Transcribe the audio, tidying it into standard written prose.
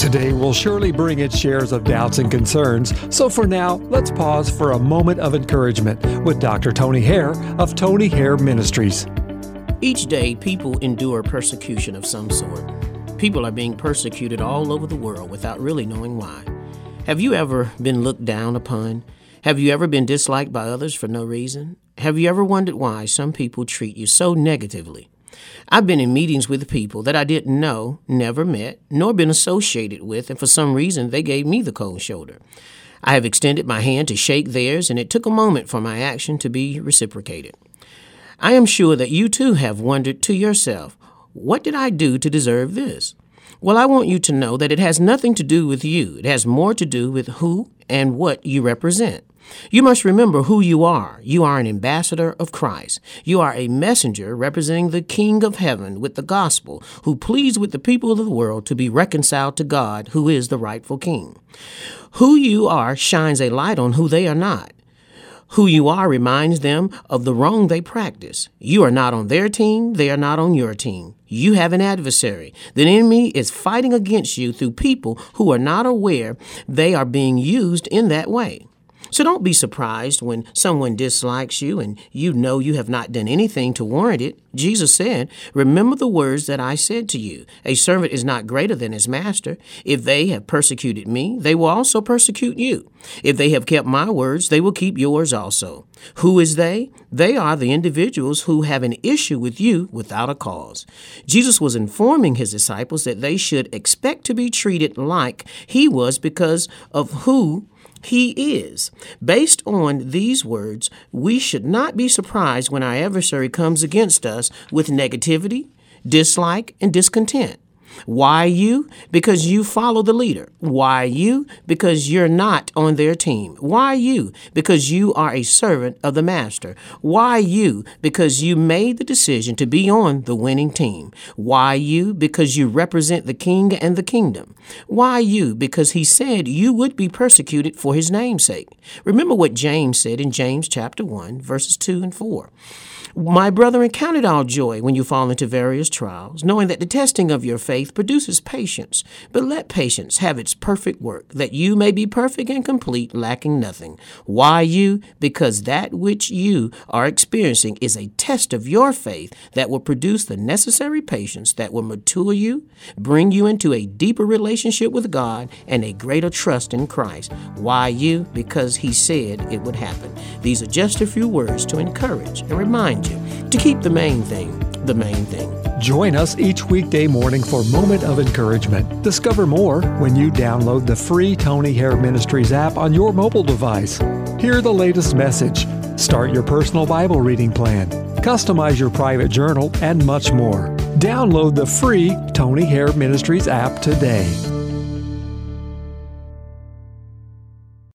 Today will surely bring its shares of doubts and concerns, so for now, let's pause for a moment of encouragement with Dr. Tony Hare of Tony Hare Ministries. Each day, people endure persecution of some sort. People are being persecuted all over the world without really knowing why. Have you ever been looked down upon? Have you ever been disliked by others for no reason? Have you ever wondered why some people treat you so negatively? I've been in meetings with people that I didn't know, never met, nor been associated with, and for some reason they gave me the cold shoulder. I have extended my hand to shake theirs, and it took a moment for my action to be reciprocated. I am sure that you too have wondered to yourself, what did I do to deserve this? Well, I want you to know that it has nothing to do with you. It has more to do with who and what you represent. You must remember who you are. You are an ambassador of Christ. You are a messenger representing the King of Heaven with the gospel, who pleads with the people of the world to be reconciled to God, who is the rightful King. Who you are shines a light on who they are not. Who you are reminds them of the wrong they practice. You are not on their team. They are not on your team. You have an adversary. The enemy is fighting against you through people who are not aware they are being used in that way. So don't be surprised when someone dislikes you and you know you have not done anything to warrant it. Jesus said, remember the words that I said to you. A servant is not greater than his master. If they have persecuted me, they will also persecute you. If they have kept my words, they will keep yours also. Who is they? They are the individuals who have an issue with you without a cause. Jesus was informing his disciples that they should expect to be treated like he was because of who he is. Based on these words, we should not be surprised when our adversary comes against us with negativity, dislike, and discontent. Why you? Because you follow the leader. Why you? Because you're not on their team. Why you? Because you are a servant of the master. Why you? Because you made the decision to be on the winning team. Why you? Because you represent the king and the kingdom. Why you? Because he said you would be persecuted for his name's sake. Remember what James said in James chapter 1, verses 2 and 4. My brethren, count it all joy when you fall into various trials, knowing that the testing of your faith produces patience. But let patience have its perfect work, that you may be perfect and complete, lacking nothing. Why you? Because that which you are experiencing is a test of your faith that will produce the necessary patience that will mature you, bring you into a deeper relationship with God and a greater trust in Christ. Why you? Because he said it would happen. These are just a few words to encourage and remind you to keep the main thing the main thing. Join us each weekday morning for Moment of Encouragement. Discover more when you download the free Tony Hare Ministries app on your mobile device. Hear the latest message, start your personal Bible reading plan, customize your private journal, and much more. Download the free Tony Hare Ministries app today.